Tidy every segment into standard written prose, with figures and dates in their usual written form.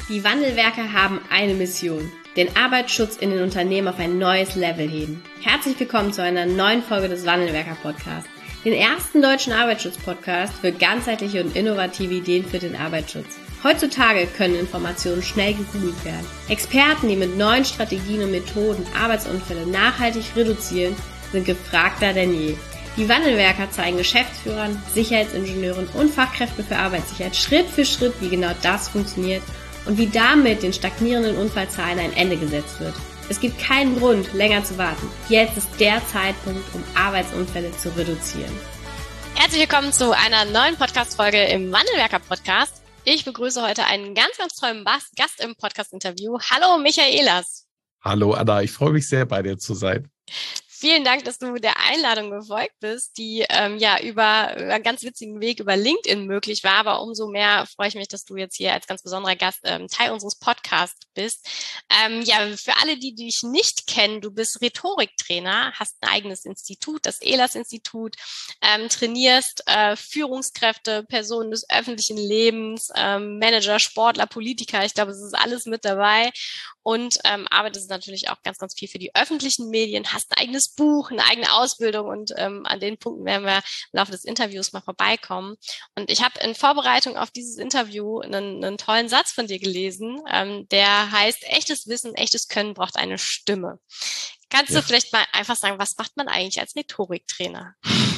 Die Wandelwerker haben eine Mission: den Arbeitsschutz in den Unternehmen auf ein neues Level heben. Herzlich willkommen zu einer neuen Folge des Wandelwerker-Podcasts, den ersten deutschen Arbeitsschutz-Podcast für ganzheitliche und innovative Ideen für den Arbeitsschutz. Heutzutage können Informationen schnell gegoogelt werden. Experten, die mit neuen Strategien und Methoden Arbeitsunfälle nachhaltig reduzieren, sind gefragter denn je. Die Wandelwerker zeigen Geschäftsführern, Sicherheitsingenieuren und Fachkräften für Arbeitssicherheit Schritt für Schritt, wie genau das funktioniert und wie damit den stagnierenden Unfallzahlen ein Ende gesetzt wird. Es gibt keinen Grund, länger zu warten. Jetzt ist der Zeitpunkt, um Arbeitsunfälle zu reduzieren. Herzlich willkommen zu einer neuen Podcast-Folge im Wandelwerker-Podcast. Ich begrüße heute einen ganz, ganz tollen Gast im Podcast-Interview. Hallo, Michaelas. Hallo, Anna. Ich freue mich sehr, bei dir zu sein. Vielen Dank, dass du der Einladung gefolgt bist, die über einen ganz witzigen Weg über LinkedIn möglich war. Aber umso mehr freue ich mich, dass du jetzt hier als ganz besonderer Gast Teil unseres Podcasts bist. Für alle, die dich nicht kennen, du bist Rhetoriktrainer, hast ein eigenes Institut, das ELAS-Institut, trainierst Führungskräfte, Personen des öffentlichen Lebens, Manager, Sportler, Politiker. Ich glaube, es ist alles mit dabei. Und arbeitest natürlich auch ganz, ganz viel für die öffentlichen Medien, hast ein eigenes Buch, eine eigene Ausbildung und an den Punkten werden wir im Laufe des Interviews mal vorbeikommen. Und ich habe in Vorbereitung auf dieses Interview einen tollen Satz von dir gelesen, der heißt: Echtes Wissen, echtes Können braucht eine Stimme. Kannst du vielleicht mal einfach sagen, was macht man eigentlich als Rhetoriktrainer?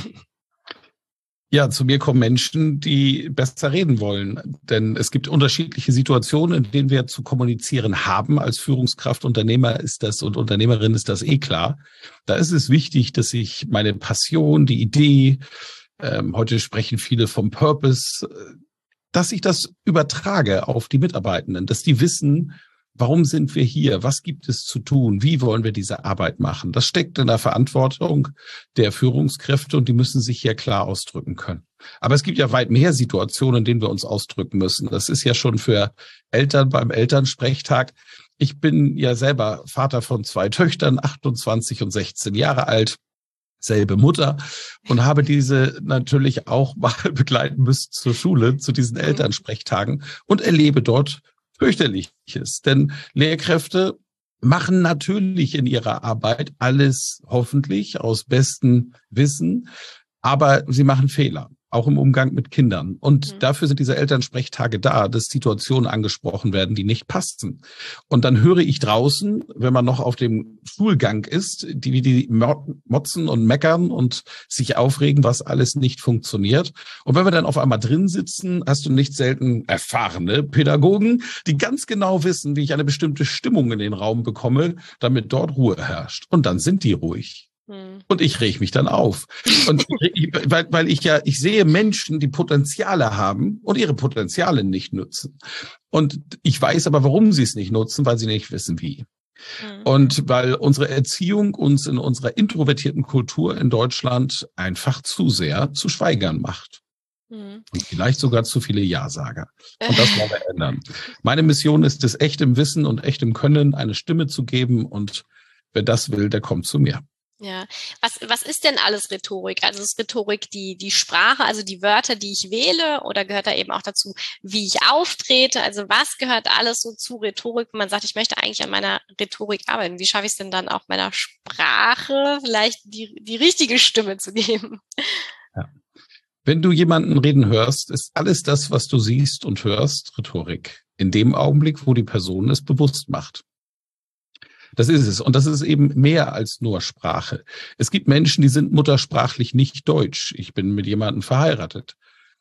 Ja, zu mir kommen Menschen, die besser reden wollen. Denn es gibt unterschiedliche Situationen, in denen wir zu kommunizieren haben. Als Führungskraft, Unternehmer ist das und Unternehmerin ist das klar. Da ist es wichtig, dass ich meine Passion, die Idee, heute sprechen viele vom Purpose, dass ich das übertrage auf die Mitarbeitenden, dass die wissen, warum sind wir hier? Was gibt es zu tun? Wie wollen wir diese Arbeit machen? Das steckt in der Verantwortung der Führungskräfte und die müssen sich hier klar ausdrücken können. Aber es gibt ja weit mehr Situationen, in denen wir uns ausdrücken müssen. Das ist ja schon für Eltern beim Elternsprechtag. Ich bin ja selber Vater von 2 Töchtern, 28 und 16 Jahre alt, selbe Mutter, und habe diese natürlich auch mal begleiten müssen zur Schule, zu diesen Elternsprechtagen, und erlebe dort fürchterliches. Denn Lehrkräfte machen natürlich in ihrer Arbeit alles hoffentlich aus bestem Wissen, aber sie machen Fehler, auch im Umgang mit Kindern. Und dafür sind diese Elternsprechtage da, dass Situationen angesprochen werden, die nicht passen. Und dann höre ich draußen, wenn man noch auf dem Schulgang ist, die motzen und meckern und sich aufregen, was alles nicht funktioniert. Und wenn wir dann auf einmal drin sitzen, hast du nicht selten erfahrene Pädagogen, die ganz genau wissen, wie ich eine bestimmte Stimmung in den Raum bekomme, damit dort Ruhe herrscht. Und dann sind die ruhig. Und ich reg mich dann auf. Und weil ich sehe Menschen, die Potenziale haben und ihre Potenziale nicht nutzen. Und ich weiß aber, warum sie es nicht nutzen, weil sie nicht wissen, wie. Und weil unsere Erziehung uns in unserer introvertierten Kultur in Deutschland einfach zu sehr zu Schweigern macht. Und vielleicht sogar zu viele Ja-Sager. Und das wollen wir ändern. Meine Mission ist es, echtem Wissen und echtem Können eine Stimme zu geben. Und wer das will, der kommt zu mir. Ja, was ist denn alles Rhetorik? Also ist Rhetorik die Sprache, also die Wörter, die ich wähle, oder gehört da eben auch dazu, wie ich auftrete? Also was gehört alles so zu Rhetorik, wenn man sagt, ich möchte eigentlich an meiner Rhetorik arbeiten? Wie schaffe ich es denn dann auch meiner Sprache vielleicht die richtige Stimme zu geben? Ja. Wenn du jemanden reden hörst, ist alles das, was du siehst und hörst, Rhetorik. In dem Augenblick, wo die Person es bewusst macht. Das ist es. Und das ist eben mehr als nur Sprache. Es gibt Menschen, die sind muttersprachlich nicht deutsch. Ich bin mit jemandem verheiratet.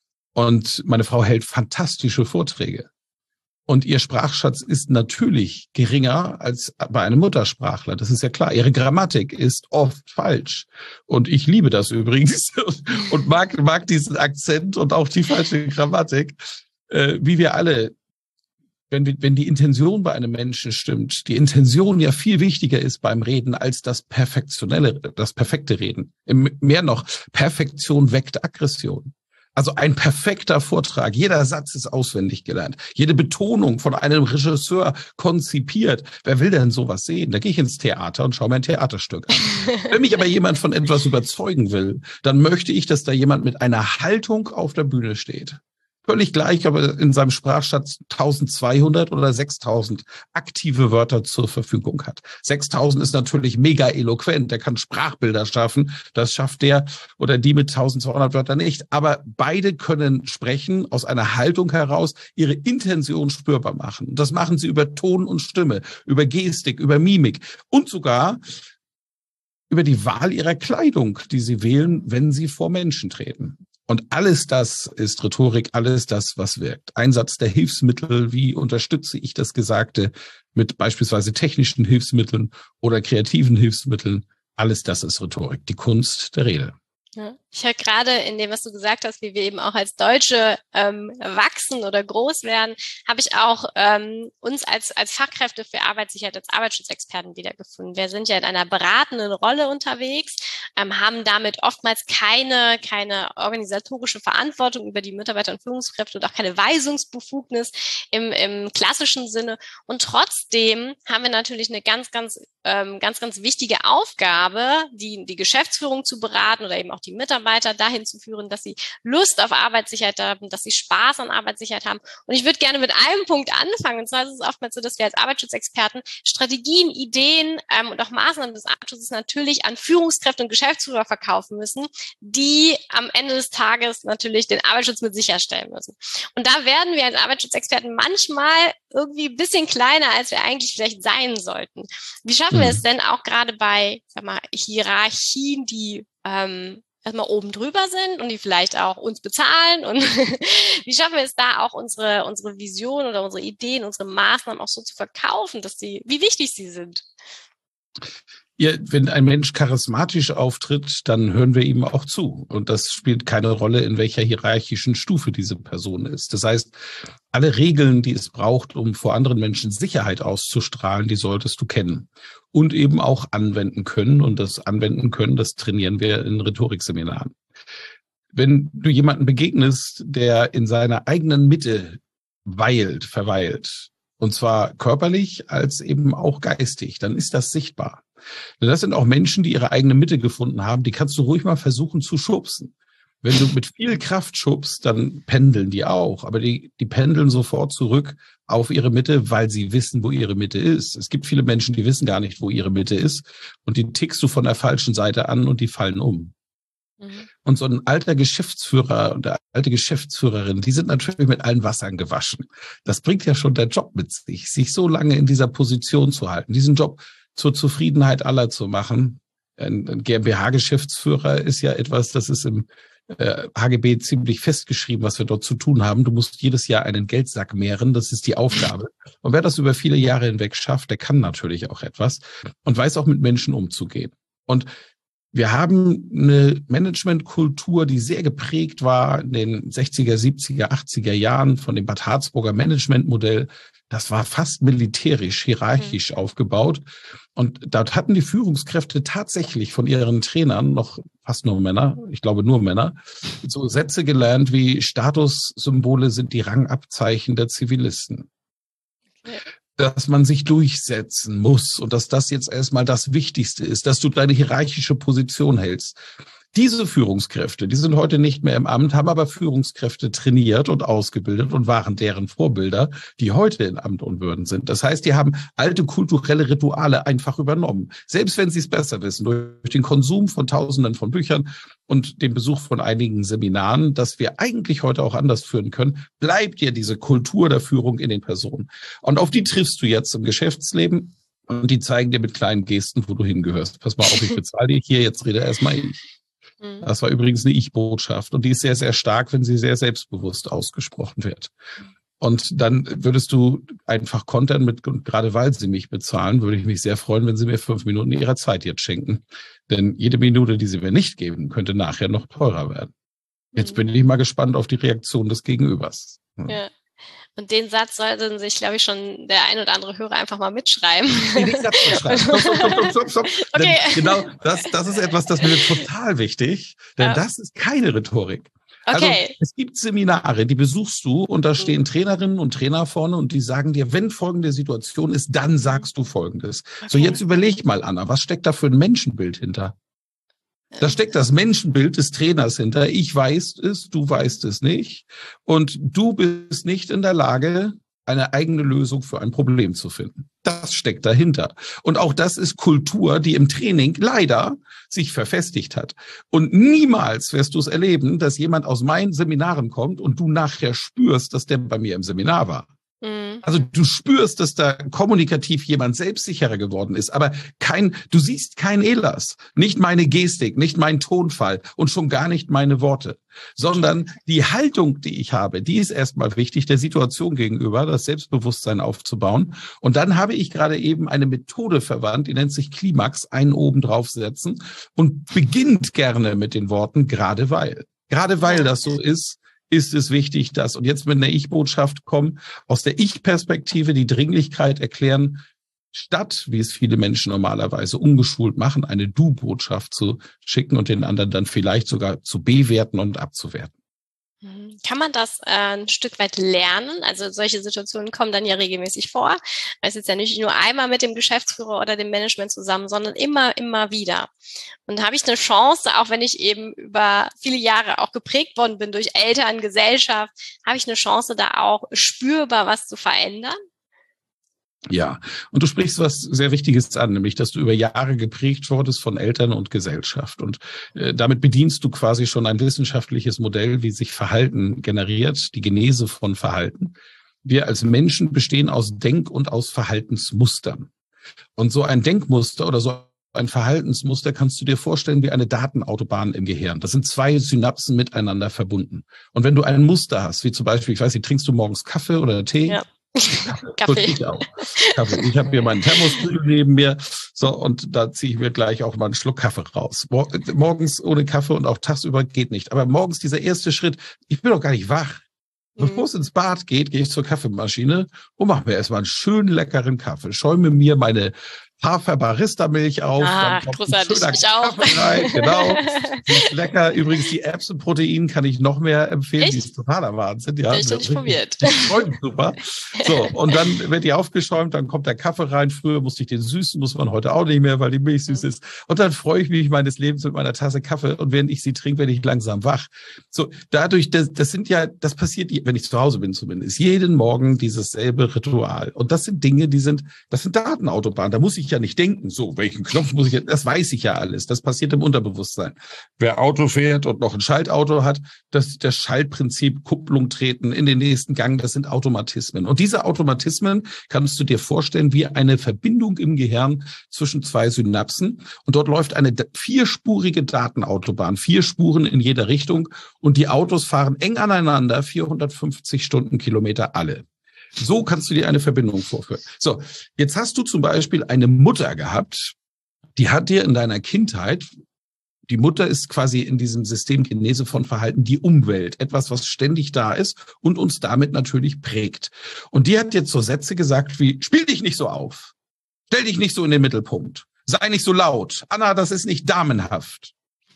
Und meine Frau hält fantastische Vorträge. Und ihr Sprachschatz ist natürlich geringer als bei einem Muttersprachler. Das ist ja klar. Ihre Grammatik ist oft falsch. Und ich liebe das übrigens und mag diesen Akzent und auch die falsche Grammatik, wie wir alle. Wenn die Intention bei einem Menschen stimmt, die Intention ja viel wichtiger ist beim Reden als das perfekte Reden. Mehr noch, Perfektion weckt Aggression. Also ein perfekter Vortrag, jeder Satz ist auswendig gelernt, jede Betonung von einem Regisseur konzipiert. Wer will denn sowas sehen? Da gehe ich ins Theater und schaue mir ein Theaterstück an. Wenn mich aber jemand von etwas überzeugen will, dann möchte ich, dass da jemand mit einer Haltung auf der Bühne steht. Völlig gleich, ob er in seinem Sprachschatz 1200 oder 6000 aktive Wörter zur Verfügung hat. 6000 ist natürlich mega eloquent. Der kann Sprachbilder schaffen. Das schafft der oder die mit 1200 Wörtern nicht. Aber beide können sprechen, aus einer Haltung heraus ihre Intention spürbar machen. Und das machen sie über Ton und Stimme, über Gestik, über Mimik und sogar über die Wahl ihrer Kleidung, die sie wählen, wenn sie vor Menschen treten. Und alles das ist Rhetorik, alles das, was wirkt. Einsatz der Hilfsmittel, wie unterstütze ich das Gesagte mit beispielsweise technischen Hilfsmitteln oder kreativen Hilfsmitteln, alles das ist Rhetorik, die Kunst der Rede. Ja. Ich höre gerade in dem, was du gesagt hast, wie wir eben auch als Deutsche wachsen oder groß werden, habe ich auch uns als Fachkräfte für Arbeitssicherheit, als Arbeitsschutzexperten wiedergefunden. Wir sind ja in einer beratenden Rolle unterwegs, haben damit oftmals keine organisatorische Verantwortung über die Mitarbeiter und Führungskräfte und auch keine Weisungsbefugnis im klassischen Sinne. Und trotzdem haben wir natürlich eine ganz wichtige Aufgabe, die Geschäftsführung zu beraten oder eben auch die Mitarbeiter dahin zu führen, dass sie Lust auf Arbeitssicherheit haben, dass sie Spaß an Arbeitssicherheit haben. Und ich würde gerne mit einem Punkt anfangen. Und zwar ist es oftmals so, dass wir als Arbeitsschutzexperten Strategien, Ideen und auch Maßnahmen des Arbeitsschutzes natürlich an Führungskräfte und Geschäftsführer verkaufen müssen, die am Ende des Tages natürlich den Arbeitsschutz mit sicherstellen müssen. Und da werden wir als Arbeitsschutzexperten manchmal irgendwie ein bisschen kleiner, als wir eigentlich vielleicht sein sollten. Wie schaffen wir es denn auch gerade bei, Hierarchien, die erstmal oben drüber sind und die vielleicht auch uns bezahlen, und wie schaffen wir es da auch unsere Vision oder unsere Ideen, unsere Maßnahmen auch so zu verkaufen, wie wichtig sie sind? Ja, wenn ein Mensch charismatisch auftritt, dann hören wir ihm auch zu. Und das spielt keine Rolle, in welcher hierarchischen Stufe diese Person ist. Das heißt, alle Regeln, die es braucht, um vor anderen Menschen Sicherheit auszustrahlen, die solltest du kennen. Und eben auch anwenden können. Und das Anwenden können, das trainieren wir in Rhetorikseminaren. Wenn du jemanden begegnest, der in seiner eigenen Mitte verweilt, und zwar körperlich als eben auch geistig, dann ist das sichtbar. Denn das sind auch Menschen, die ihre eigene Mitte gefunden haben, die kannst du ruhig mal versuchen zu schubsen. Wenn du mit viel Kraft schubst, dann pendeln die auch. Aber die pendeln sofort zurück auf ihre Mitte, weil sie wissen, wo ihre Mitte ist. Es gibt viele Menschen, die wissen gar nicht, wo ihre Mitte ist. Und die tickst du von der falschen Seite an und die fallen um. Mhm. Und so ein alter Geschäftsführer und eine alte Geschäftsführerin, die sind natürlich mit allen Wassern gewaschen. Das bringt ja schon der Job mit sich so lange in dieser Position zu halten, diesen Job zur Zufriedenheit aller zu machen. Ein GmbH-Geschäftsführer ist ja etwas, das ist im HGB ziemlich festgeschrieben, was wir dort zu tun haben. Du musst jedes Jahr einen Geldsack mehren, das ist die Aufgabe. Und wer das über viele Jahre hinweg schafft, der kann natürlich auch etwas und weiß auch mit Menschen umzugehen. Und wir haben eine Managementkultur, die sehr geprägt war in den 60er, 70er, 80er Jahren von dem Bad Harzburger Managementmodell. Das war fast militärisch, hierarchisch aufgebaut. Und dort hatten die Führungskräfte tatsächlich von ihren Trainern, noch fast nur Männer, ich glaube nur Männer, so Sätze gelernt wie: Statussymbole sind die Rangabzeichen der Zivilisten. Okay. Dass man sich durchsetzen muss und dass das jetzt erstmal das Wichtigste ist, dass du deine hierarchische Position hältst. Diese Führungskräfte, die sind heute nicht mehr im Amt, haben aber Führungskräfte trainiert und ausgebildet und waren deren Vorbilder, die heute in Amt und Würden sind. Das heißt, die haben alte kulturelle Rituale einfach übernommen. Selbst wenn sie es besser wissen, durch den Konsum von Tausenden von Büchern und den Besuch von einigen Seminaren, dass wir eigentlich heute auch anders führen können, bleibt dir diese Kultur der Führung in den Personen. Und auf die triffst du jetzt im Geschäftsleben und die zeigen dir mit kleinen Gesten, wo du hingehörst. Pass mal auf, ich bezahle dir hier, jetzt rede erstmal ich. Das war übrigens eine Ich-Botschaft und die ist sehr, sehr stark, wenn sie sehr selbstbewusst ausgesprochen wird. Und dann würdest du einfach kontern mit, und gerade weil sie mich bezahlen, würde ich mich sehr freuen, wenn sie mir 5 Minuten ihrer Zeit jetzt schenken. Denn jede Minute, die sie mir nicht geben, könnte nachher noch teurer werden. Jetzt bin ich mal gespannt auf die Reaktion des Gegenübers. Ja. Und den Satz sollten sich, glaube ich, schon der ein oder andere Hörer einfach mal mitschreiben. Nee, nicht Satz mitschreiben. Stopp. Okay. Denn genau, das ist etwas, das mir total wichtig, denn das ist keine Rhetorik. Okay. Also es gibt Seminare, die besuchst du und da stehen Trainerinnen und Trainer vorne und die sagen dir, wenn folgende Situation ist, dann sagst du Folgendes. Okay. So, jetzt überleg mal, Anna, was steckt da für ein Menschenbild hinter? Da steckt das Menschenbild des Trainers hinter. Ich weiß es, du weißt es nicht. Und du bist nicht in der Lage, eine eigene Lösung für ein Problem zu finden. Das steckt dahinter. Und auch das ist Kultur, die im Training leider sich verfestigt hat. Und niemals wirst du es erleben, dass jemand aus meinen Seminaren kommt und du nachher spürst, dass der bei mir im Seminar war. Also du spürst, dass da kommunikativ jemand selbstsicherer geworden ist, aber du siehst kein Elas, nicht meine Gestik, nicht mein Tonfall und schon gar nicht meine Worte, sondern die Haltung, die ich habe, die ist erstmal wichtig, der Situation gegenüber, das Selbstbewusstsein aufzubauen. Und dann habe ich gerade eben eine Methode verwandt, die nennt sich Klimax, einen oben draufsetzen und beginnt gerne mit den Worten, gerade weil das so ist es wichtig, dass, und jetzt mit einer Ich-Botschaft kommen, aus der Ich-Perspektive die Dringlichkeit erklären, statt, wie es viele Menschen normalerweise ungeschult machen, eine Du-Botschaft zu schicken und den anderen dann vielleicht sogar zu bewerten und abzuwerten. Kann man das ein Stück weit lernen? Also solche Situationen kommen dann ja regelmäßig vor. Es ist ja nicht nur einmal mit dem Geschäftsführer oder dem Management zusammen, sondern immer wieder. Und habe ich eine Chance, auch wenn ich eben über viele Jahre auch geprägt worden bin durch Eltern, Gesellschaft, habe ich eine Chance, da auch spürbar was zu verändern? Ja, und du sprichst was sehr Wichtiges an, nämlich, dass du über Jahre geprägt wurdest von Eltern und Gesellschaft. Und damit bedienst du quasi schon ein wissenschaftliches Modell, wie sich Verhalten generiert, die Genese von Verhalten. Wir als Menschen bestehen aus Denk- und aus Verhaltensmustern. Und so ein Denkmuster oder so ein Verhaltensmuster kannst du dir vorstellen wie eine Datenautobahn im Gehirn. Das sind zwei Synapsen miteinander verbunden. Und wenn du ein Muster hast, wie zum Beispiel, ich weiß nicht, trinkst du morgens Kaffee oder Tee? Ja. Kaffee. Ich auch. Kaffee. Ich habe hier meinen Thermoskrügel neben mir. So, und da ziehe ich mir gleich auch mal einen Schluck Kaffee raus. Morgens ohne Kaffee und auch tagsüber geht nicht. Aber morgens dieser erste Schritt, ich bin doch gar nicht wach. Bevor es ins Bad geht, gehe ich zur Kaffeemaschine und mache mir erstmal einen schönen leckeren Kaffee. Schäume mir meine Hafer-Barista-Milch auf, dann kommt ein schöner Kaffee rein, genau. Die ist lecker. Übrigens, die Erbsenprotein kann ich noch mehr empfehlen. Echt? Die ist totaler Wahnsinn. Ja, ich nicht probiert. Die schäumt super. So, und dann wird die aufgeschäumt, dann kommt der Kaffee rein. Früher musste ich den süßen, muss man heute auch nicht mehr, weil die Milch süß ist. Und dann freue ich mich meines Lebens mit meiner Tasse Kaffee. Und während ich sie trinke, werde ich langsam wach. So, dadurch, das passiert, wenn ich zu Hause bin zumindest, jeden Morgen dieses selbe Ritual. Und das sind Dinge, das sind Datenautobahnen. Da muss ich ja nicht denken, so, welchen Knopf muss ich jetzt, das weiß ich ja alles. Das passiert im Unterbewusstsein. Wer Auto fährt und noch ein Schaltauto hat, das Schaltprinzip, Kupplung treten in den nächsten Gang, das sind Automatismen. Und diese Automatismen kannst du dir vorstellen wie eine Verbindung im Gehirn zwischen zwei Synapsen. Und dort läuft eine vierspurige Datenautobahn, 4 Spuren in jeder Richtung. Und die Autos fahren eng aneinander, 450 Stundenkilometer alle. So kannst du dir eine Verbindung vorführen. So, jetzt hast du zum Beispiel eine Mutter gehabt, die hat dir in deiner Kindheit, die Mutter ist quasi in diesem System Genese von Verhalten die Umwelt, etwas, was ständig da ist und uns damit natürlich prägt. Und die hat dir so Sätze gesagt wie, spiel dich nicht so auf, stell dich nicht so in den Mittelpunkt, sei nicht so laut, Anna, das ist nicht damenhaft.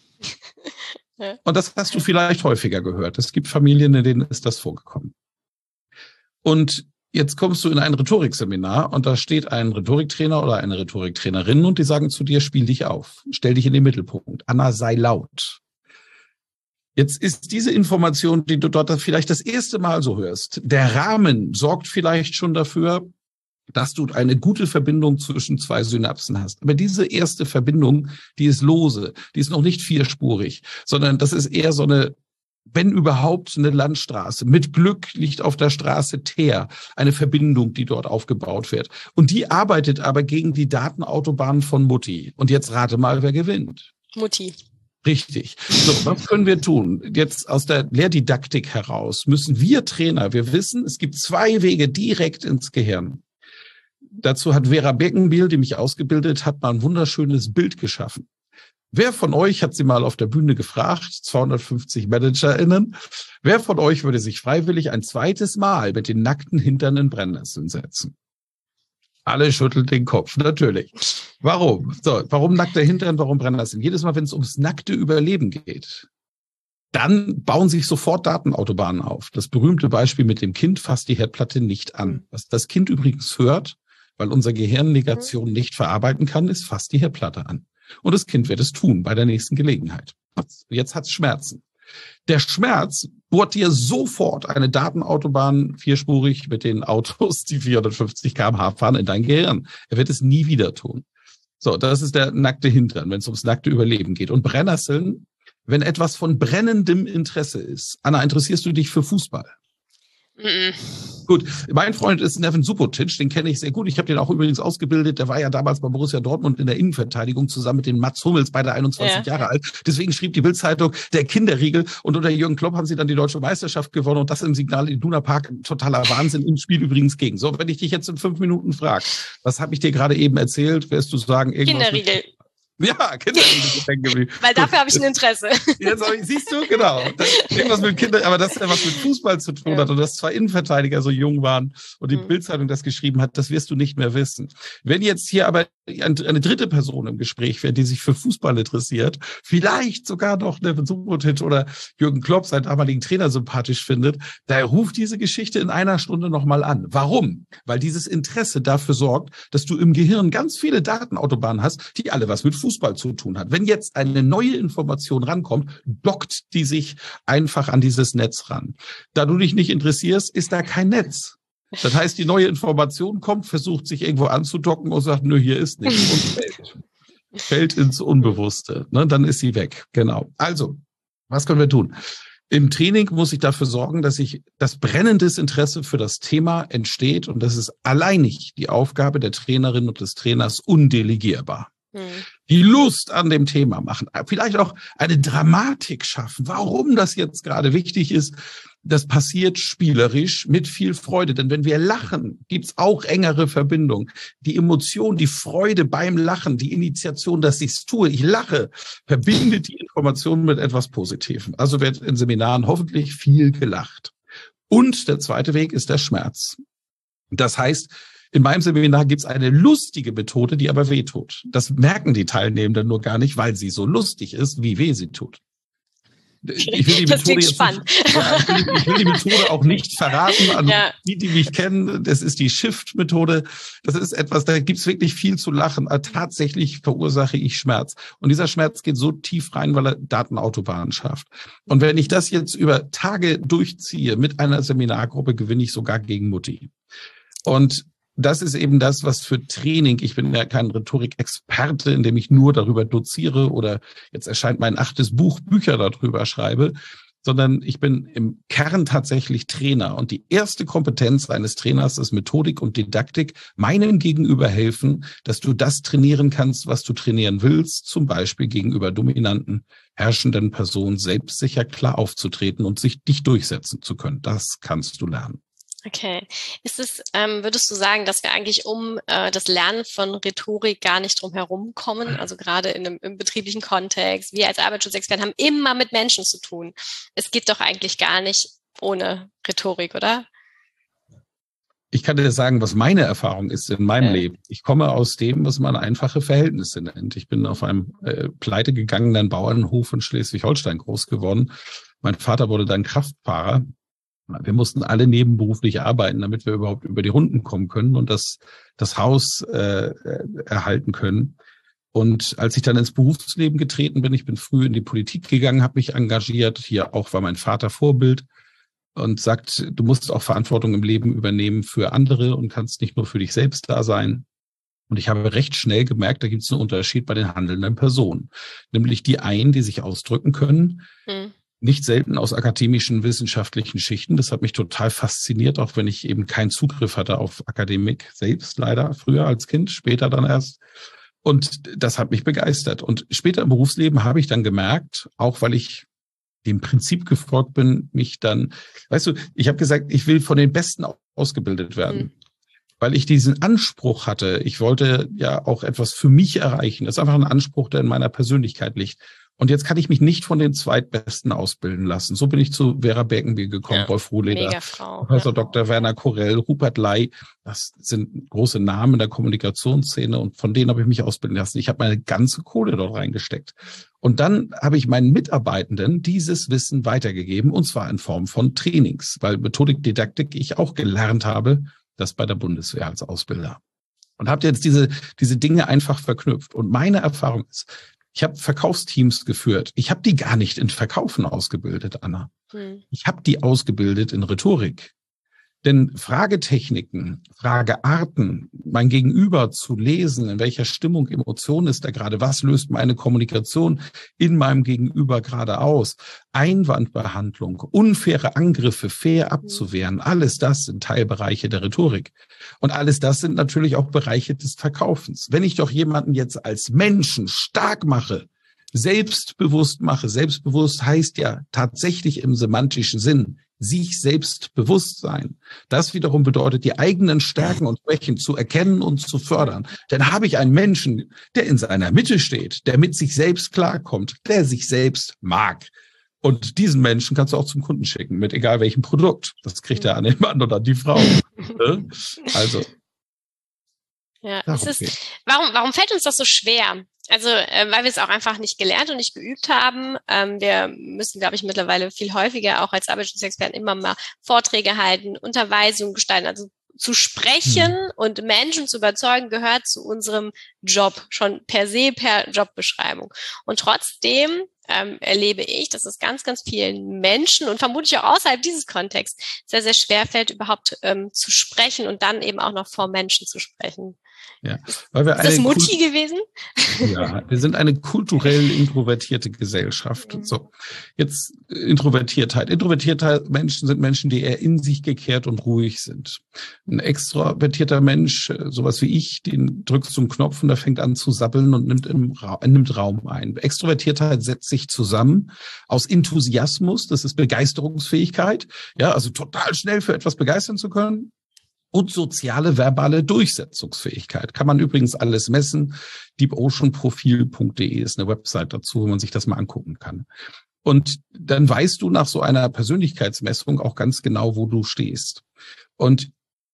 Und das hast du vielleicht häufiger gehört. Es gibt Familien, in denen ist das vorgekommen. Und jetzt kommst du in ein Rhetorikseminar und da steht ein Rhetoriktrainer oder eine Rhetoriktrainerin und die sagen zu dir, spiel dich auf, stell dich in den Mittelpunkt. Anna, sei laut. Jetzt ist diese Information, die du dort vielleicht das erste Mal so hörst, der Rahmen sorgt vielleicht schon dafür, dass du eine gute Verbindung zwischen zwei Synapsen hast. Aber diese erste Verbindung, die ist lose, die ist noch nicht vierspurig, sondern das ist eher so eine, wenn überhaupt, eine Landstraße. Mit Glück liegt auf der Straße Teer eine Verbindung, die dort aufgebaut wird. Und die arbeitet aber gegen die Datenautobahn von Mutti. Und jetzt rate mal, wer gewinnt. Mutti. Richtig. So, was können wir tun? Jetzt aus der Lehrdidaktik heraus müssen wir Trainer, wir wissen, es gibt 2 Wege direkt ins Gehirn. Dazu hat Vera Birkenbiel, die mich ausgebildet hat, mal ein wunderschönes Bild geschaffen. Wer von euch, hat sie mal auf der Bühne gefragt, 250 ManagerInnen, wer von euch würde sich freiwillig ein zweites Mal mit den nackten Hintern in Brennnesseln setzen? Alle schütteln den Kopf, natürlich. Warum? So, warum nackter Hintern, warum Brennnesseln? Jedes Mal, wenn es ums nackte Überleben geht, dann bauen sich sofort Datenautobahnen auf. Das berühmte Beispiel mit dem Kind fasst die Herdplatte nicht an. Was das Kind übrigens hört, weil unser Gehirn Negation nicht verarbeiten kann, ist fasst die Herdplatte an. Und das Kind wird es tun bei der nächsten Gelegenheit. Jetzt hat's Schmerzen. Der Schmerz bohrt dir sofort eine Datenautobahn vierspurig mit den Autos, die 450 km/h fahren, in dein Gehirn. Er wird es nie wieder tun. So, das ist der nackte Hintern, wenn es ums nackte Überleben geht. Und Brennnesseln, wenn etwas von brennendem Interesse ist. Anna, interessierst du dich für Fußball? Gut, mein Freund ist Neven Subotic, den kenne ich sehr gut. Ich habe den auch übrigens ausgebildet. Der war ja damals bei Borussia Dortmund in der Innenverteidigung zusammen mit den Mats Hummels, beide 21 Jahre alt. Deswegen schrieb die Bild-Zeitung, der Kinderriegel. Und unter Jürgen Klopp haben sie dann die deutsche Meisterschaft gewonnen. Und das im Signal Iduna Park, totaler Wahnsinn, im Spiel übrigens gegen. So, wenn ich dich jetzt in 5 Minuten frage, was habe ich dir gerade eben erzählt, wirst du sagen, irgendwas Kinderriegel. Ja, Kinderriegel. Weil dafür habe ich ein Interesse. Jetzt siehst du, genau. Irgendwas mit Kindern, aber das ja was mit Fußball zu tun hat und dass 2 Innenverteidiger so jung waren und die Bild-Zeitung das geschrieben hat, das wirst du nicht mehr wissen. Wenn jetzt hier aber eine dritte Person im Gespräch wäre, die sich für Fußball interessiert, vielleicht sogar noch Neven Subotic oder Jürgen Klopp, seinen damaligen Trainer, sympathisch findet, da ruft diese Geschichte in einer Stunde nochmal an. Warum? Weil dieses Interesse dafür sorgt, dass du im Gehirn ganz viele Datenautobahnen hast, die alle was mit Fußball zu tun hat. Wenn jetzt eine neue Information rankommt, dockt die sich einfach an dieses Netz ran. Da du dich nicht interessierst, ist da kein Netz. Das heißt, die neue Information kommt, versucht sich irgendwo anzudocken und sagt, nö, hier ist nichts und fällt ins Unbewusste. Ne, dann ist sie weg. Genau. Also, was können wir tun? Im Training muss ich dafür sorgen, dass das brennendes Interesse für das Thema entsteht und das ist alleinig die Aufgabe der Trainerin und des Trainers undelegierbar. Die Lust an dem Thema machen, vielleicht auch eine Dramatik schaffen, warum das jetzt gerade wichtig ist. Das passiert spielerisch mit viel Freude, denn wenn wir lachen, gibt's auch engere Verbindung. Die Emotion, die Freude beim Lachen, die Initiation, dass ich's tue, ich lache, verbindet die Information mit etwas Positivem. Also wird in Seminaren hoffentlich viel gelacht. Und der zweite Weg ist der Schmerz. Das heißt, in meinem Seminar gibt's eine lustige Methode, die aber wehtut. Das merken die Teilnehmenden nur gar nicht, weil sie so lustig ist, wie weh sie tut. Ich will die Methode jetzt spannend. Ich will die Methode auch nicht verraten an die mich kennen. Das ist die Shift-Methode. Das ist etwas, da gibt's wirklich viel zu lachen. Aber tatsächlich verursache ich Schmerz. Und dieser Schmerz geht so tief rein, weil er Datenautobahnen schafft. Und wenn ich das jetzt über Tage durchziehe mit einer Seminargruppe, gewinne ich sogar gegen Mutti. Und das ist eben das, was für Training, ich bin ja kein Rhetorik-Experte, in dem ich nur darüber doziere oder jetzt erscheint mein 8. Buch, Bücher darüber schreibe, sondern ich bin im Kern tatsächlich Trainer. Und die erste Kompetenz eines Trainers ist Methodik und Didaktik, meinem Gegenüber helfen, dass du das trainieren kannst, was du trainieren willst, zum Beispiel gegenüber dominanten, herrschenden Personen selbstsicher klar aufzutreten und dich durchsetzen zu können. Das kannst du lernen. Okay. Ist es, würdest du sagen, dass wir eigentlich um das Lernen von Rhetorik gar nicht drum herum kommen? Also gerade im betrieblichen Kontext. Wir als Arbeitsschutzexperten haben immer mit Menschen zu tun. Es geht doch eigentlich gar nicht ohne Rhetorik, oder? Ich kann dir sagen, was meine Erfahrung ist in meinem Leben. Ich komme aus dem, was man einfache Verhältnisse nennt. Ich bin auf einem pleite gegangenen Bauernhof in Schleswig-Holstein groß geworden. Mein Vater wurde dann Kraftfahrer. Wir mussten alle nebenberuflich arbeiten, damit wir überhaupt über die Runden kommen können und das Haus erhalten können. Und als ich dann ins Berufsleben getreten bin, ich bin früh in die Politik gegangen, habe mich engagiert. Hier auch war mein Vater Vorbild und sagt, du musst auch Verantwortung im Leben übernehmen für andere und kannst nicht nur für dich selbst da sein. Und ich habe recht schnell gemerkt, da gibt es einen Unterschied bei den handelnden Personen. Nämlich die einen, die sich ausdrücken können, nicht selten aus akademischen, wissenschaftlichen Schichten. Das hat mich total fasziniert, auch wenn ich eben keinen Zugriff hatte auf Akademik selbst, leider früher als Kind, später dann erst. Und das hat mich begeistert. Und später im Berufsleben habe ich dann gemerkt, auch weil ich dem Prinzip gefolgt bin, mich dann, weißt du, ich habe gesagt, ich will von den Besten ausgebildet werden. Weil ich diesen Anspruch hatte. Ich wollte ja auch etwas für mich erreichen. Das ist einfach ein Anspruch, der in meiner Persönlichkeit liegt. Und jetzt kann ich mich nicht von den Zweitbesten ausbilden lassen. So bin ich zu Vera Birkenbier gekommen, Rolf Rohleder, Professor Dr. Werner Korell, Rupert Ley. Das sind große Namen in der Kommunikationsszene und von denen habe ich mich ausbilden lassen. Ich habe meine ganze Kohle dort reingesteckt. Und dann habe ich meinen Mitarbeitenden dieses Wissen weitergegeben und zwar in Form von Trainings, weil Methodik, Didaktik ich auch gelernt habe, das bei der Bundeswehr als Ausbilder. Und habe jetzt diese Dinge einfach verknüpft. Und meine Erfahrung ist, ich habe Verkaufsteams geführt. Ich habe die gar nicht in Verkaufen ausgebildet, Anna. Ich habe die ausgebildet in Rhetorik. Denn Fragetechniken, Fragearten, mein Gegenüber zu lesen, in welcher Stimmung, Emotion ist er gerade, was löst meine Kommunikation in meinem Gegenüber gerade aus, Einwandbehandlung, unfaire Angriffe fair abzuwehren, alles das sind Teilbereiche der Rhetorik. Und alles das sind natürlich auch Bereiche des Verkaufens. Wenn ich doch jemanden jetzt als Menschen stark mache, selbstbewusst mache, selbstbewusst heißt ja tatsächlich im semantischen Sinn, sich selbst bewusst sein. Das wiederum bedeutet, die eigenen Stärken und Schwächen zu erkennen und zu fördern. Dann habe ich einen Menschen, der in seiner Mitte steht, der mit sich selbst klarkommt, der sich selbst mag. Und diesen Menschen kannst du auch zum Kunden schicken, mit egal welchem Produkt. Das kriegt er an den Mann oder die Frau. Also. Ja, warum fällt uns das so schwer? Also, weil wir es auch einfach nicht gelernt und nicht geübt haben. Wir müssen, glaube ich, mittlerweile viel häufiger auch als Arbeitsschutzexperten immer mal Vorträge halten, Unterweisungen gestalten. Also zu sprechen und Menschen zu überzeugen, gehört zu unserem Job, schon per se, per Jobbeschreibung. Und trotzdem erlebe ich, dass es ganz, ganz vielen Menschen und vermutlich auch außerhalb dieses Kontexts sehr, sehr schwer fällt, überhaupt zu sprechen und dann eben auch noch vor Menschen zu sprechen. Ja, weil wir ist das Mutti gewesen? Ja, wir sind eine kulturell introvertierte Gesellschaft. So, jetzt Introvertiertheit. Introvertierter Menschen sind Menschen, die eher in sich gekehrt und ruhig sind. Ein extrovertierter Mensch, sowas wie ich, den drückst du einen Knopf und der fängt an zu sabbeln und nimmt Raum ein. Extrovertiertheit setzt sich zusammen aus Enthusiasmus, das ist Begeisterungsfähigkeit, ja, also total schnell für etwas begeistern zu können. Und soziale, verbale Durchsetzungsfähigkeit. Kann man übrigens alles messen. deepoceanprofil.de ist eine Website dazu, wo man sich das mal angucken kann. Und dann weißt du nach so einer Persönlichkeitsmessung auch ganz genau, wo du stehst. Und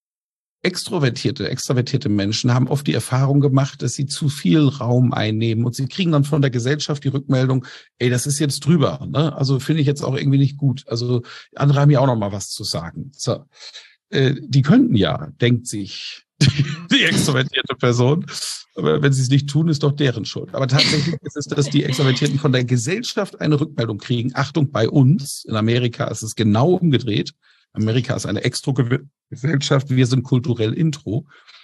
extravertierte Menschen haben oft die Erfahrung gemacht, dass sie zu viel Raum einnehmen und sie kriegen dann von der Gesellschaft die Rückmeldung, ey, das ist jetzt drüber, ne? Also finde ich jetzt auch irgendwie nicht gut. Also andere haben ja auch noch mal was zu sagen. So. Die könnten ja, denkt sich die extrovertierte Person. Aber wenn sie es nicht tun, ist doch deren Schuld. Aber tatsächlich ist es, dass die Extrovertierten von der Gesellschaft eine Rückmeldung kriegen. Achtung, bei uns, in Amerika ist es genau umgedreht. Amerika ist eine Extro-Gesellschaft, wir sind kulturell intro.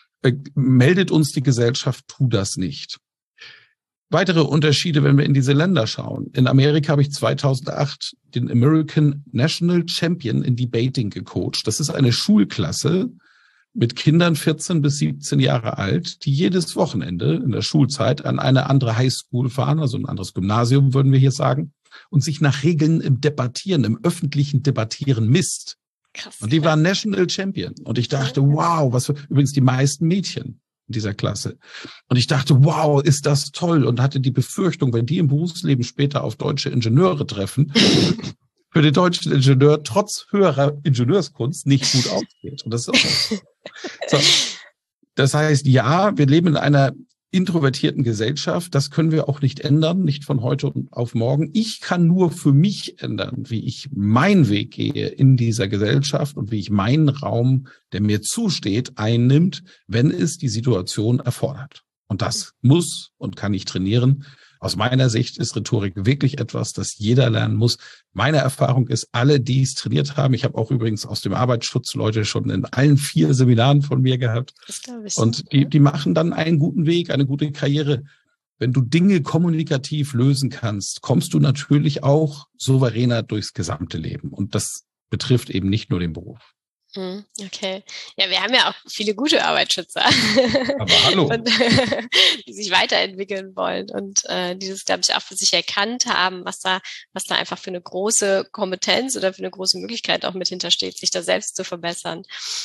Meldet uns die Gesellschaft, tu das nicht. Weitere Unterschiede, wenn wir in diese Länder schauen. In Amerika habe ich 2008 den American National Champion in Debating gecoacht. Das ist eine Schulklasse mit Kindern 14 bis 17 Jahre alt, die jedes Wochenende in der Schulzeit an eine andere Highschool fahren, also ein anderes Gymnasium, würden wir hier sagen, und sich nach Regeln im Debattieren, im öffentlichen Debattieren misst. Krass. Und die waren National Champion. Und ich dachte, wow, was für, übrigens die meisten Mädchen in dieser Klasse. Und ich dachte, wow, ist das toll, und hatte die Befürchtung, wenn die im Berufsleben später auf deutsche Ingenieure treffen, für den deutschen Ingenieur trotz höherer Ingenieurskunst nicht gut ausgeht. Und das ist auch so. Das heißt, ja, wir leben in einer introvertierten Gesellschaft. Das können wir auch nicht ändern, nicht von heute auf morgen. Ich kann nur für mich ändern, wie ich meinen Weg gehe in dieser Gesellschaft und wie ich meinen Raum, der mir zusteht, einnimmt, wenn es die Situation erfordert. Und das muss und kann ich trainieren. Aus meiner Sicht ist Rhetorik wirklich etwas, das jeder lernen muss. Meine Erfahrung ist, alle, die es trainiert haben, ich habe auch übrigens aus dem Arbeitsschutz Leute schon in allen 4 Seminaren von mir gehabt. Das glaube ich. Und die machen dann einen guten Weg, eine gute Karriere. Wenn du Dinge kommunikativ lösen kannst, kommst du natürlich auch souveräner durchs gesamte Leben. Und das betrifft eben nicht nur den Beruf. Okay. Ja, wir haben ja auch viele gute Arbeitsschützer. Aber hallo. Und, die sich weiterentwickeln wollen und die das, glaube ich, auch für sich erkannt haben, was da einfach für eine große Kompetenz oder für eine große Möglichkeit auch mit hintersteht, sich da selbst zu verbessern.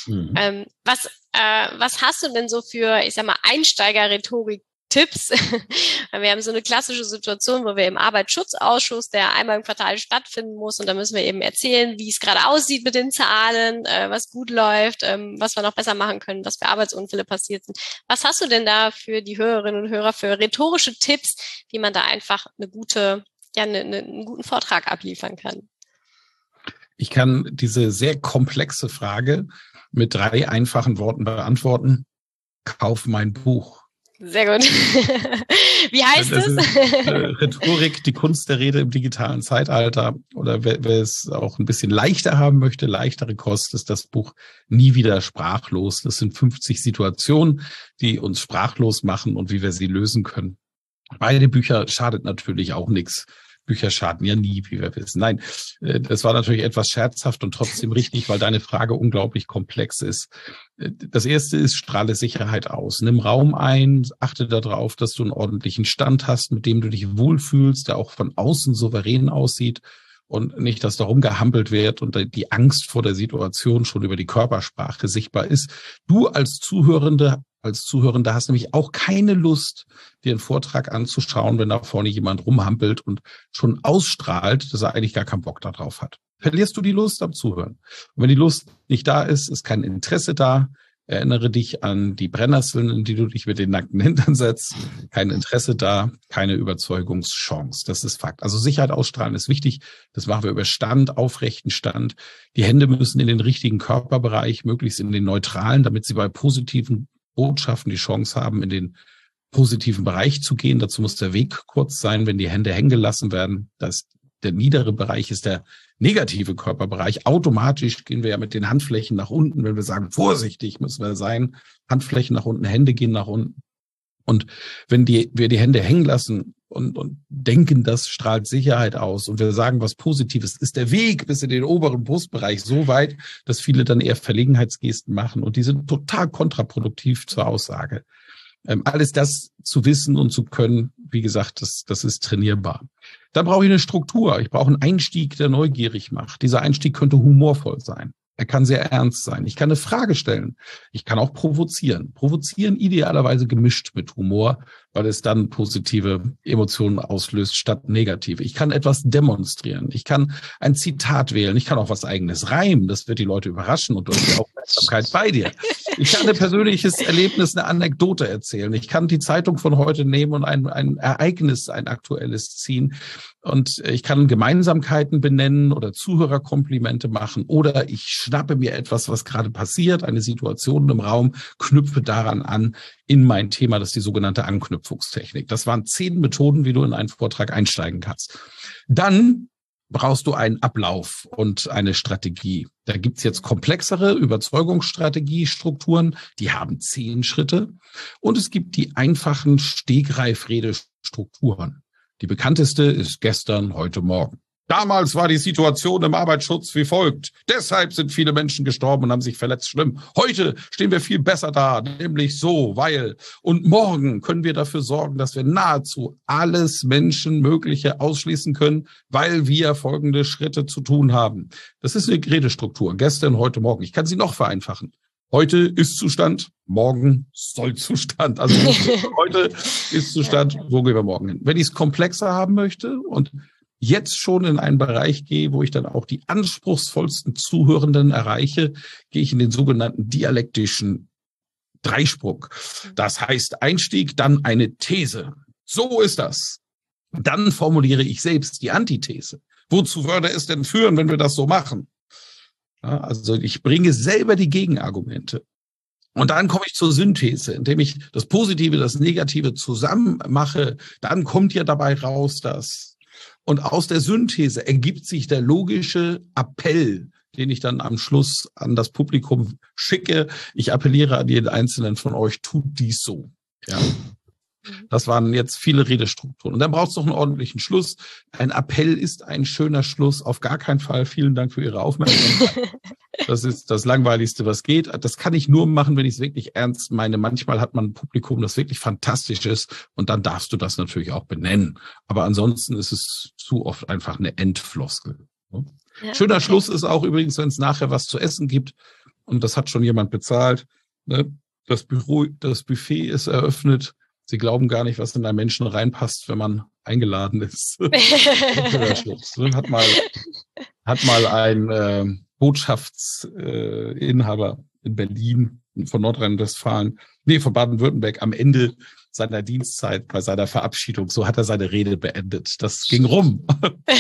Was hast du denn so für, ich sag mal, Einsteiger-Rhetorik Tipps? Wir haben so eine klassische Situation, wo wir im Arbeitsschutzausschuss, der einmal im Quartal stattfinden muss, und da müssen wir eben erzählen, wie es gerade aussieht mit den Zahlen, was gut läuft, was wir noch besser machen können, was für Arbeitsunfälle passiert sind. Was hast du denn da für die Hörerinnen und Hörer für rhetorische Tipps, wie man da einfach einen guten Vortrag abliefern kann? Ich kann diese sehr komplexe Frage mit 3 einfachen Worten beantworten. kauf mein Buch. Sehr gut. Wie heißt es? Rhetorik, die Kunst der Rede im digitalen Zeitalter. Oder wer es auch ein bisschen leichter haben möchte, leichtere Kost, ist das Buch Nie wieder sprachlos. Das sind 50 Situationen, die uns sprachlos machen und wie wir sie lösen können. Beide Bücher schadet natürlich auch nichts. Bücher schaden ja nie, wie wir wissen. Nein, das war natürlich etwas scherzhaft und trotzdem richtig, weil deine Frage unglaublich komplex ist. Das erste ist, strahle Sicherheit aus. Nimm Raum ein, achte darauf, dass du einen ordentlichen Stand hast, mit dem du dich wohlfühlst, der auch von außen souverän aussieht und nicht, dass da rumgehampelt wird und die Angst vor der Situation schon über die Körpersprache sichtbar ist. Du als Zuhörender hast nämlich auch keine Lust, dir einen Vortrag anzuschauen, wenn da vorne jemand rumhampelt und schon ausstrahlt, dass er eigentlich gar keinen Bock darauf hat. Verlierst du die Lust am Zuhören. Und wenn die Lust nicht da ist, ist kein Interesse da. Erinnere dich an die Brennnesseln, in die du dich mit den nackten Hintern setzt. Kein Interesse da, keine Überzeugungschance. Das ist Fakt. Also Sicherheit ausstrahlen ist wichtig. Das machen wir über Stand, aufrechten Stand. Die Hände müssen in den richtigen Körperbereich, möglichst in den neutralen, damit sie bei positiven Botschaften die Chance haben, in den positiven Bereich zu gehen. Dazu muss der Weg kurz sein, wenn die Hände hängen gelassen werden. Der niedere Bereich ist der negative Körperbereich. Automatisch gehen wir ja mit den Handflächen nach unten, wenn wir sagen, vorsichtig müssen wir sein. Handflächen nach unten, Hände gehen nach unten. Und wenn wir die Hände hängen lassen und denken, das strahlt Sicherheit aus und wir sagen was Positives, ist der Weg bis in den oberen Brustbereich so weit, dass viele dann eher Verlegenheitsgesten machen und die sind total kontraproduktiv zur Aussage. Alles das zu wissen und zu können, wie gesagt, das ist trainierbar. Dann brauche ich eine Struktur. Ich brauche einen Einstieg, der neugierig macht. Dieser Einstieg könnte humorvoll sein. Er kann sehr ernst sein. Ich kann eine Frage stellen. Ich kann auch provozieren. Provozieren idealerweise gemischt mit Humor, weil es dann positive Emotionen auslöst statt negative. Ich kann etwas demonstrieren. Ich kann ein Zitat wählen. Ich kann auch was Eigenes reimen. Das wird die Leute überraschen und du hast die Aufmerksamkeit bei dir. Ich kann ein persönliches Erlebnis, eine Anekdote erzählen. Ich kann die Zeitung von heute nehmen und ein Ereignis, ein aktuelles ziehen. Und ich kann Gemeinsamkeiten benennen oder Zuhörerkomplimente machen oder ich schnappe mir etwas, was gerade passiert, eine Situation im Raum, knüpfe daran an in mein Thema, das ist die sogenannte Anknüpfungstechnik. Das waren 10 Methoden, wie du in einen Vortrag einsteigen kannst. Dann brauchst du einen Ablauf und eine Strategie. Da gibt's jetzt komplexere Überzeugungsstrategiestrukturen, die haben 10 Schritte. Und es gibt die einfachen Stegreifredestrukturen. Die bekannteste ist gestern, heute Morgen. Damals war die Situation im Arbeitsschutz wie folgt. Deshalb sind viele Menschen gestorben und haben sich verletzt. Schlimm. Heute stehen wir viel besser da, nämlich so, weil. Und morgen können wir dafür sorgen, dass wir nahezu alles Menschenmögliche ausschließen können, weil wir folgende Schritte zu tun haben. Das ist eine Redestruktur. Gestern, heute, morgen. Ich kann sie noch vereinfachen. Heute ist Zustand, morgen Soll-Zustand. Also heute ist Zustand, wo gehen wir morgen hin? Wenn ich es komplexer haben möchte und jetzt schon in einen Bereich gehe, wo ich dann auch die anspruchsvollsten Zuhörenden erreiche, gehe ich in den sogenannten dialektischen Dreisprung. Das heißt Einstieg, dann eine These. So ist das. Dann formuliere ich selbst die Antithese. Wozu würde es denn führen, wenn wir das so machen? Ja, also ich bringe selber die Gegenargumente. Und dann komme ich zur Synthese, indem ich das Positive, das Negative zusammen mache. Dann kommt ja dabei raus, dass. Und aus der Synthese ergibt sich der logische Appell, den ich dann am Schluss an das Publikum schicke. Ich appelliere an jeden Einzelnen von euch, tut dies so. Ja. Das waren jetzt viele Redestrukturen. Und dann braucht es noch einen ordentlichen Schluss. Ein Appell ist ein schöner Schluss. Auf gar keinen Fall. Vielen Dank für Ihre Aufmerksamkeit. Das ist das Langweiligste, was geht. Das kann ich nur machen, wenn ich es wirklich ernst meine. Manchmal hat man ein Publikum, das wirklich fantastisch ist. Und dann darfst du das natürlich auch benennen. Aber ansonsten ist es zu oft einfach eine Endfloskel. Ja, schöner okay. Schluss ist auch übrigens, wenn es nachher was zu essen gibt. Und das hat schon jemand bezahlt. Das Buffet ist eröffnet. Sie glauben gar nicht, was in einen Menschen reinpasst, wenn man eingeladen ist. Hat mal ein Botschaftsinhaber in Berlin von Nordrhein-Westfalen, von Baden-Württemberg am Ende seiner Dienstzeit bei seiner Verabschiedung, so hat er seine Rede beendet. Das ging rum.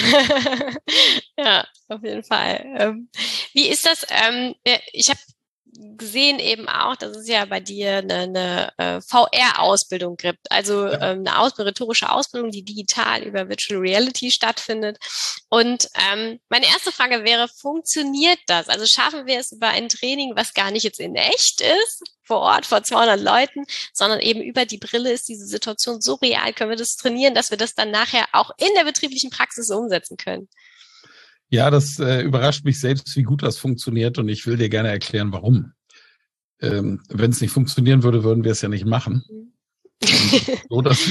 Ja, auf jeden Fall. Wie ist das? Ich habe gesehen eben auch, dass es ja bei dir eine VR-Ausbildung gibt, also eine rhetorische Ausbildung, die digital über Virtual Reality stattfindet. Und meine erste Frage wäre, funktioniert das? Also schaffen wir es über ein Training, was gar nicht jetzt in echt ist, vor Ort, vor 200 Leuten, sondern eben über die Brille ist diese Situation so real, können wir das trainieren, dass wir das dann nachher auch in der betrieblichen Praxis umsetzen können? Ja, das überrascht mich selbst, wie gut das funktioniert, und ich will dir gerne erklären, warum. Wenn es nicht funktionieren würde, würden wir es ja nicht machen. So, dass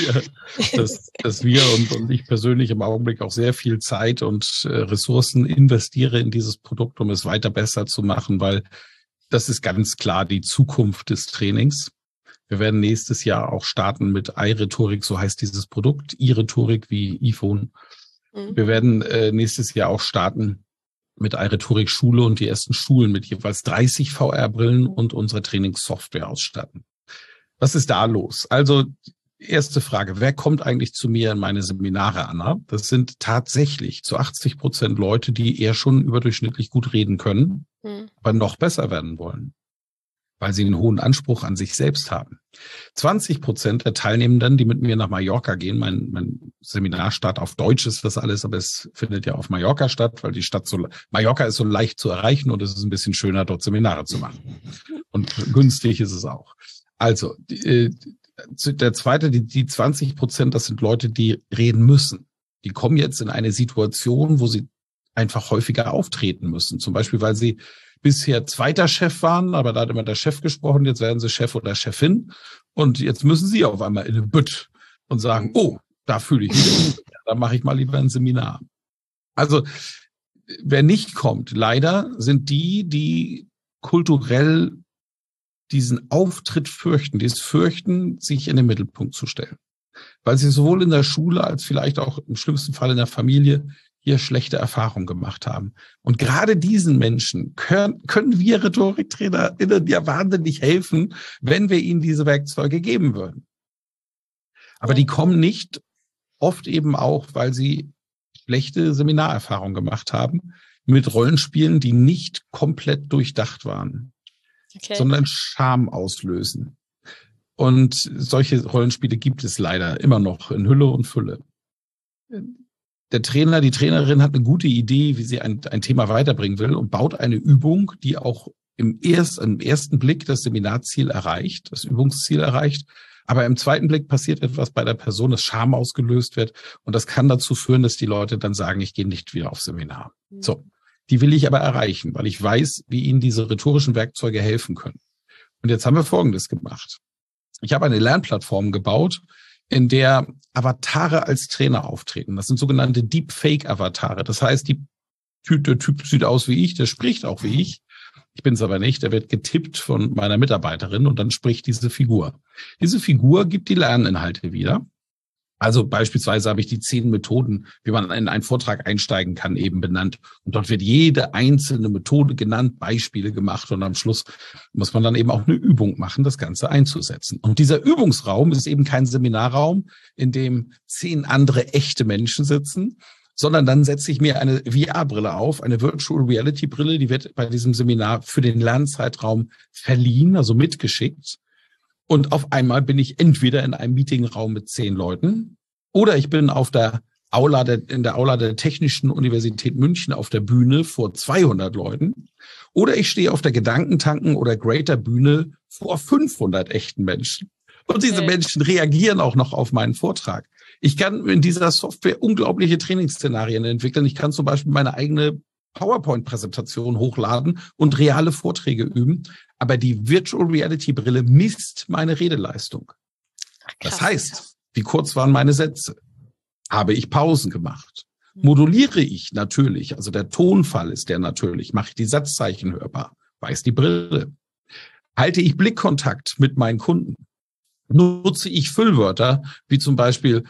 wir und ich persönlich im Augenblick auch sehr viel Zeit und Ressourcen investiere in dieses Produkt, um es weiter besser zu machen, weil das ist ganz klar die Zukunft des Trainings. Wir werden nächstes Jahr auch starten mit iRhetorik, so heißt dieses Produkt, iRhetorik wie iPhone. Wir werden nächstes Jahr auch starten mit iRhetorik Schule und die ersten Schulen mit jeweils 30 VR-Brillen und unsere Trainingssoftware ausstatten. Was ist da los? Also erste Frage, wer kommt eigentlich zu mir in meine Seminare, Anna? Das sind tatsächlich zu 80% Leute, die eher schon überdurchschnittlich gut reden können, aber noch besser werden wollen, weil sie einen hohen Anspruch an sich selbst haben. 20% der Teilnehmenden, die mit mir nach Mallorca gehen, mein Seminar startet auf Deutsch, ist das alles, aber es findet ja auf Mallorca statt, weil die Stadt Mallorca ist so leicht zu erreichen und es ist ein bisschen schöner, dort Seminare zu machen. Und günstig ist es auch. Also, der zweite, die 20%, das sind Leute, die reden müssen. Die kommen jetzt in eine Situation, wo sie einfach häufiger auftreten müssen. Zum Beispiel, weil sie bisher zweiter Chef waren, aber da hat immer der Chef gesprochen, jetzt werden sie Chef oder Chefin und jetzt müssen sie auf einmal in eine Bütt und sagen, oh, da fühle ich mich gut, da mache ich mal lieber ein Seminar. Also wer nicht kommt, leider sind die kulturell diesen Auftritt fürchten, die es fürchten, sich in den Mittelpunkt zu stellen. Weil sie sowohl in der Schule als vielleicht auch im schlimmsten Fall in der Familie hier schlechte Erfahrungen gemacht haben. Und gerade diesen Menschen können wir RhetoriktrainerInnen ja wahnsinnig helfen, wenn wir ihnen diese Werkzeuge geben würden. Aber die kommen nicht, oft eben auch, weil sie schlechte Seminarerfahrungen gemacht haben, mit Rollenspielen, die nicht komplett durchdacht waren, sondern Scham auslösen. Und solche Rollenspiele gibt es leider immer noch in Hülle und Fülle. Der Trainer, die Trainerin hat eine gute Idee, wie sie ein Thema weiterbringen will und baut eine Übung, die auch im ersten Blick das Seminarziel erreicht, das Übungsziel erreicht. Aber im zweiten Blick passiert etwas bei der Person, dass Scham ausgelöst wird. Und das kann dazu führen, dass die Leute dann sagen, ich gehe nicht wieder aufs Seminar. So, die will ich aber erreichen, weil ich weiß, wie ihnen diese rhetorischen Werkzeuge helfen können. Und jetzt haben wir Folgendes gemacht. Ich habe eine Lernplattform gebaut, in der Avatare als Trainer auftreten. Das sind sogenannte Deepfake-Avatare. Das heißt, der Typ sieht aus wie ich, der spricht auch wie ich. Ich bin es aber nicht. Der wird getippt von meiner Mitarbeiterin und dann spricht diese Figur. Diese Figur gibt die Lerninhalte wieder. Also beispielsweise habe ich die 10 Methoden, wie man in einen Vortrag einsteigen kann, eben benannt. Und dort wird jede einzelne Methode genannt, Beispiele gemacht und am Schluss muss man dann eben auch eine Übung machen, das Ganze einzusetzen. Und dieser Übungsraum ist eben kein Seminarraum, in dem 10 andere echte Menschen sitzen, sondern dann setze ich mir eine VR-Brille auf, eine Virtual Reality Brille, die wird bei diesem Seminar für den Lernzeitraum verliehen, also mitgeschickt. Und auf einmal bin ich entweder in einem Meetingraum mit 10 Leuten oder ich bin in der Aula der Technischen Universität München auf der Bühne vor 200 Leuten oder ich stehe auf der Gedankentanken oder Greater Bühne vor 500 echten Menschen. Und diese Menschen reagieren auch noch auf meinen Vortrag. Ich kann in dieser Software unglaubliche Trainingsszenarien entwickeln. Ich kann zum Beispiel meine eigene PowerPoint-Präsentation hochladen und reale Vorträge üben. Aber die Virtual Reality Brille misst meine Redeleistung. Das heißt, wie kurz waren meine Sätze? Habe ich Pausen gemacht? Moduliere ich natürlich, also der Tonfall ist der natürlich, mache ich die Satzzeichen hörbar, weiß die Brille. Halte ich Blickkontakt mit meinen Kunden? Nutze ich Füllwörter, wie zum Beispiel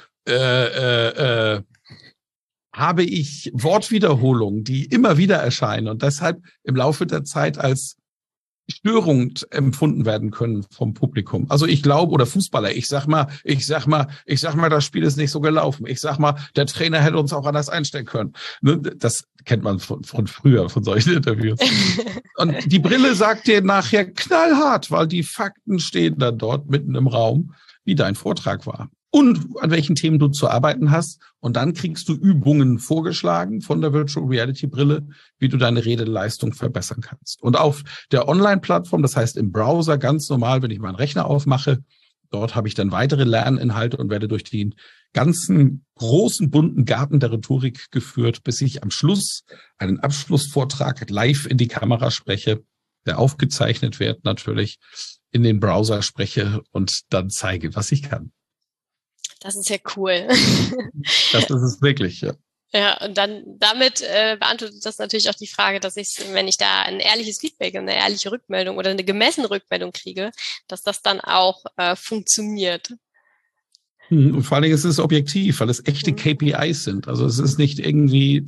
habe ich Wortwiederholungen, die immer wieder erscheinen und deshalb im Laufe der Zeit als störend empfunden werden können vom Publikum. Also ich glaube, oder Fußballer, ich sag mal, das Spiel ist nicht so gelaufen. Ich sag mal, der Trainer hätte uns auch anders einstellen können. Das kennt man von früher, von solchen Interviews. Und die Brille sagt dir nachher knallhart, weil die Fakten stehen dann dort mitten im Raum, wie dein Vortrag war. Und an welchen Themen du zu arbeiten hast. Und dann kriegst du Übungen vorgeschlagen von der Virtual Reality Brille, wie du deine Redeleistung verbessern kannst. Und auf der Online-Plattform, das heißt im Browser, ganz normal, wenn ich meinen Rechner aufmache, dort habe ich dann weitere Lerninhalte und werde durch den ganzen großen, bunten Garten der Rhetorik geführt, bis ich am Schluss einen Abschlussvortrag live in die Kamera spreche, der aufgezeichnet wird natürlich, in den Browser spreche und dann zeige, was ich kann. Das ist ja cool. Das ist es wirklich, ja. Ja, und dann damit beantwortet das natürlich auch die Frage, dass wenn ich da ein ehrliches Feedback, eine ehrliche Rückmeldung oder eine gemessene Rückmeldung kriege, dass das dann auch funktioniert. Und vor allen Dingen ist es objektiv, weil es echte KPIs sind. Also es ist nicht irgendwie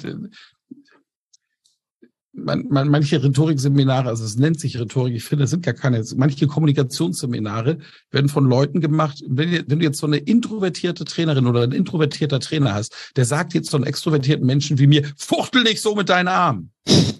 manche Rhetorikseminare, also es nennt sich Rhetorik, ich finde, es sind gar keine, manche Kommunikationsseminare werden von Leuten gemacht, wenn du jetzt so eine introvertierte Trainerin oder ein introvertierter Trainer hast, der sagt jetzt so einen extrovertierten Menschen wie mir, fuchtel nicht so mit deinen Armen.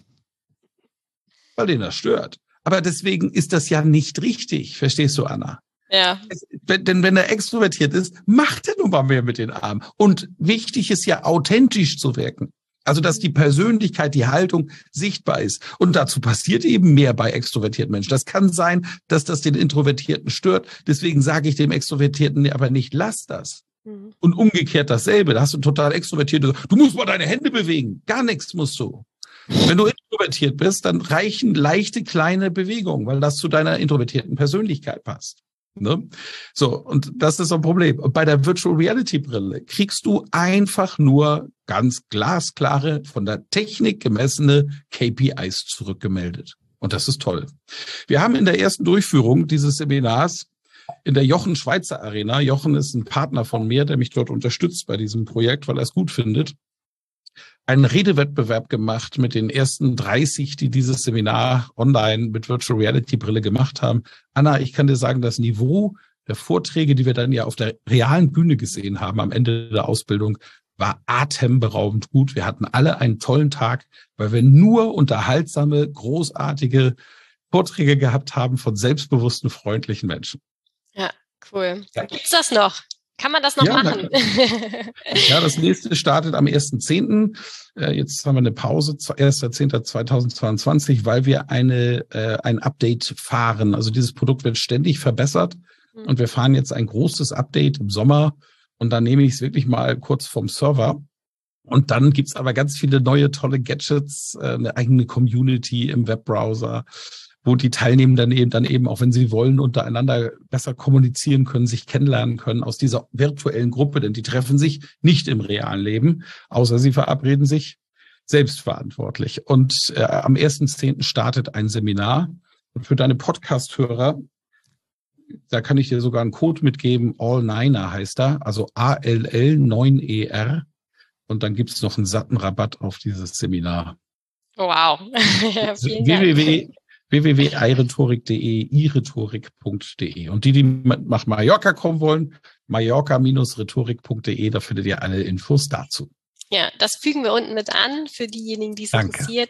Weil den das stört. Aber deswegen ist das ja nicht richtig, verstehst du, Anna? Ja. Denn wenn er extrovertiert ist, macht er nun mal mehr mit den Armen. Und wichtig ist ja, authentisch zu wirken. Also, dass die Persönlichkeit, die Haltung sichtbar ist. Und dazu passiert eben mehr bei extrovertierten Menschen. Das kann sein, dass das den Introvertierten stört. Deswegen sage ich dem Extrovertierten aber nicht, lass das. Und umgekehrt dasselbe. Da hast du total Extrovertierte, du musst mal deine Hände bewegen. Gar nichts musst du. Wenn du introvertiert bist, dann reichen leichte, kleine Bewegungen, weil das zu deiner introvertierten Persönlichkeit passt. Ne? So, und das ist so ein Problem. Und bei der Virtual Reality Brille kriegst du einfach nur ganz glasklare, von der Technik gemessene KPIs zurückgemeldet. Und das ist toll. Wir haben in der ersten Durchführung dieses Seminars in der Jochen Schweizer Arena, Jochen ist ein Partner von mir, der mich dort unterstützt bei diesem Projekt, weil er es gut findet, einen Redewettbewerb gemacht mit den ersten 30, die dieses Seminar online mit Virtual Reality Brille gemacht haben. Anna, ich kann dir sagen, das Niveau der Vorträge, die wir dann ja auf der realen Bühne gesehen haben am Ende der Ausbildung, war atemberaubend gut. Wir hatten alle einen tollen Tag, weil wir nur unterhaltsame, großartige Vorträge gehabt haben von selbstbewussten, freundlichen Menschen. Ja, cool. Ja. Gibt's das noch? Kann man das noch machen? Ja, das nächste startet am 1.10. Jetzt haben wir eine Pause, 1.10.2022, weil wir ein Update fahren. Also dieses Produkt wird ständig verbessert und wir fahren jetzt ein großes Update im Sommer und dann nehme ich es wirklich mal kurz vom Server. Und dann gibt's aber ganz viele neue, tolle Gadgets, eine eigene Community im Webbrowser, wo die Teilnehmenden dann eben, auch wenn sie wollen, untereinander besser kommunizieren können, sich kennenlernen können aus dieser virtuellen Gruppe, denn die treffen sich nicht im realen Leben, außer sie verabreden sich selbstverantwortlich. Und am 1.10. startet ein Seminar. Und für deine Podcast-Hörer, da kann ich dir sogar einen Code mitgeben, All9er heißt er, also ALL9ER. Und dann gibt's noch einen satten Rabatt auf dieses Seminar. Wow. Ja, vielen Dank. www.irhetorik.de, irhetorik.de. Und die nach Mallorca kommen wollen, mallorca-rhetorik.de, da findet ihr alle Infos dazu. Ja, das fügen wir unten mit an für diejenigen, die es interessiert.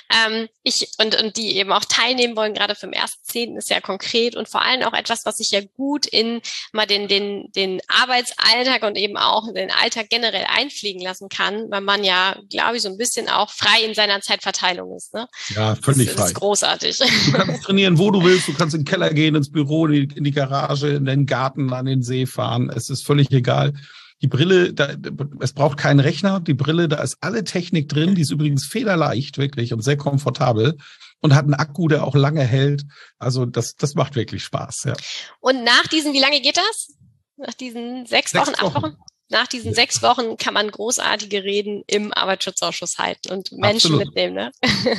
Und die eben auch teilnehmen wollen, gerade für den 1.10. ist ja konkret und vor allem auch etwas, was sich ja gut in mal den Arbeitsalltag und eben auch den Alltag generell einfliegen lassen kann, weil man ja, glaube ich, so ein bisschen auch frei in seiner Zeitverteilung ist. Ne? Ja, völlig frei. Das ist großartig. Du kannst trainieren, wo du willst. Du kannst in den Keller gehen, ins Büro, in die Garage, in den Garten, an den See fahren. Es ist völlig egal. Die Brille, es braucht keinen Rechner. Die Brille, da ist alle Technik drin. Die ist übrigens federleicht, wirklich, und sehr komfortabel. Und hat einen Akku, der auch lange hält. Also das macht wirklich Spaß, ja. Und nach diesen, wie lange geht das? Nach diesen 6 Wochen, 8 Wochen? Nach diesen 6 Wochen kann man großartige Reden im Arbeitsschutzausschuss halten und Menschen mitnehmen, ne? Ja.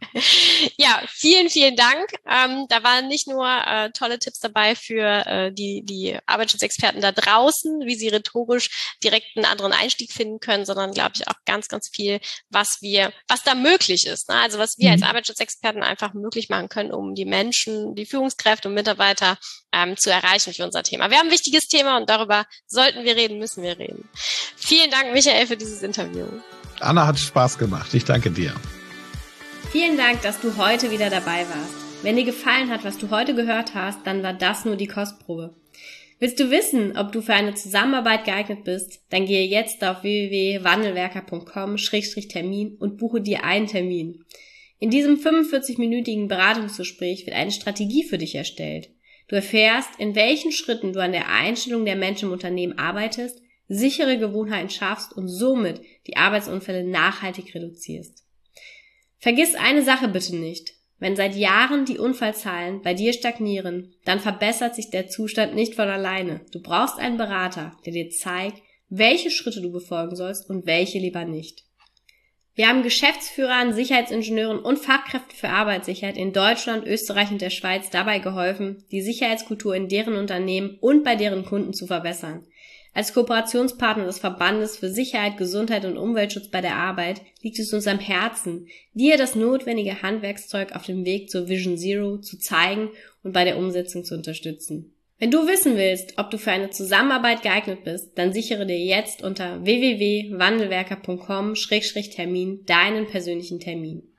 Ja, vielen, vielen Dank. Da waren nicht nur tolle Tipps dabei für die Arbeitsschutzexperten da draußen, wie sie rhetorisch direkt einen anderen Einstieg finden können, sondern, glaube ich, auch ganz, ganz viel, was da möglich ist. Ne? Also was wir als Arbeitsschutzexperten einfach möglich machen können, um die Menschen, die Führungskräfte und Mitarbeiter zu erreichen für unser Thema. Wir haben ein wichtiges Thema und darüber sollten wir reden, müssen wir reden. Vielen Dank, Michael, für dieses Interview. Anna, hat Spaß gemacht. Ich danke dir. Vielen Dank, dass du heute wieder dabei warst. Wenn dir gefallen hat, was du heute gehört hast, dann war das nur die Kostprobe. Willst du wissen, ob du für eine Zusammenarbeit geeignet bist? Dann gehe jetzt auf www.wandelwerker.com/Termin und buche dir einen Termin. In diesem 45-minütigen Beratungsgespräch wird eine Strategie für dich erstellt. Du erfährst, in welchen Schritten du an der Einstellung der Menschen im Unternehmen arbeitest, sichere Gewohnheiten schaffst und somit die Arbeitsunfälle nachhaltig reduzierst. Vergiss eine Sache bitte nicht. Wenn seit Jahren die Unfallzahlen bei dir stagnieren, dann verbessert sich der Zustand nicht von alleine. Du brauchst einen Berater, der dir zeigt, welche Schritte du befolgen sollst und welche lieber nicht. Wir haben Geschäftsführern, Sicherheitsingenieuren und Fachkräften für Arbeitssicherheit in Deutschland, Österreich und der Schweiz dabei geholfen, die Sicherheitskultur in deren Unternehmen und bei deren Kunden zu verbessern. Als Kooperationspartner des Verbandes für Sicherheit, Gesundheit und Umweltschutz bei der Arbeit liegt es uns am Herzen, dir das notwendige Handwerkszeug auf dem Weg zur Vision Zero zu zeigen und bei der Umsetzung zu unterstützen. Wenn du wissen willst, ob du für eine Zusammenarbeit geeignet bist, dann sichere dir jetzt unter www.wandelwerker.com/Termin deinen persönlichen Termin.